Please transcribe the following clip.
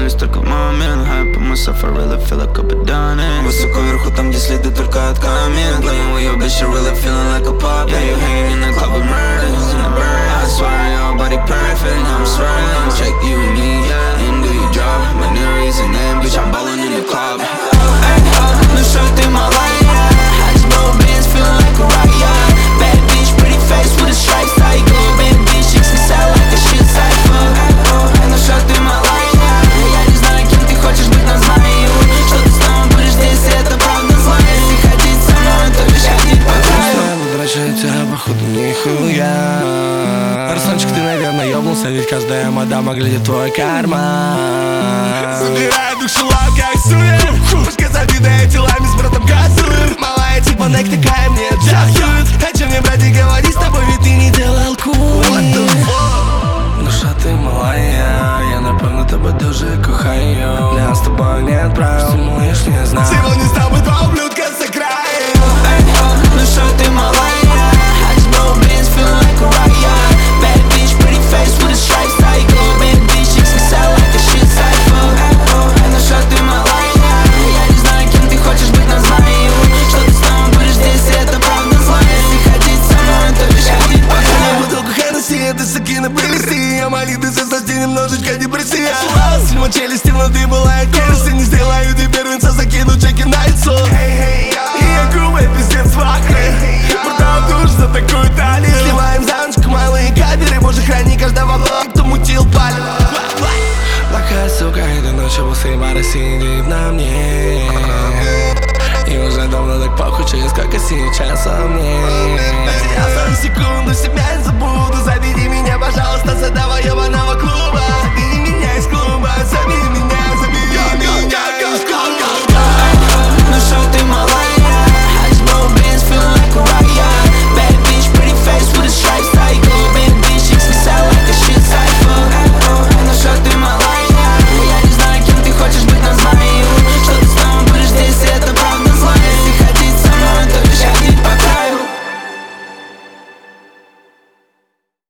весь только в момент. High by myself, I really feel like I've been done it. Высоко вверху, там, где следы только от комет. Playing with your bitch, you really feeling like a puppet. Yeah, you hanging in the club with murders in the bird. I swear your body perfect, I'm swearing. Check you and me, yeah. And do you drop my Neries and then, bitch, I'm ballin' in the club. Hey, ну что ты малая? I just blow bands, feeling like a riot. Bad bitch, pretty face with a stripe cycle. Bad bitch, chicks me sell like a shit cypher. Ну что ты малая? Я не знаю, кем ты хочешь быть, но знаю, что ты снова будешь здесь, и это правда злая. Если ходить со мной, то лишь ходить по краю. Возвращается, походу, нихуя. Арсланчик, ты, наверное, ёбнулся, ведь каждая мадама глядит твой карман. Забирай душу лав, как сует. Пушка забита телами, с братом газует. Малая типа нек такая мне джахют. О чем мне, братик, говори с тобой, ведь ты не делал куни. Душа ты малая, я напевно тебе дуже кохаю. Для с тобой нет правил, сумуешь, не знаю. Сегодня с тобой два ублюдка за краем. Ну что ты малая? I just blow bands, feeling like a riot. Bad bitch, pretty face with a stripe cycle. Bad bitch, chicks me sell like a shit cypher. Ну что ты малая? Я не знаю, кем ты хочешь быть, но знаю, что ты снова будешь здесь, и это правда злая. Если ходить со мной, то лишь ходить по краю. Бутылку Хеннесси, это сакина принести. Я молитвы создать немножечко депрессия. Фильма челюсти внутри была керси. Не сделаю ты первенца, закину чеки на лицо. И я грубый пиздец вахры. Продал душ за такую талию. Сливаем за ночку малые каверы. Боже, храни каждого блока, кто мутил палец. Плохая сука, этой ночью после бара сидит на мне.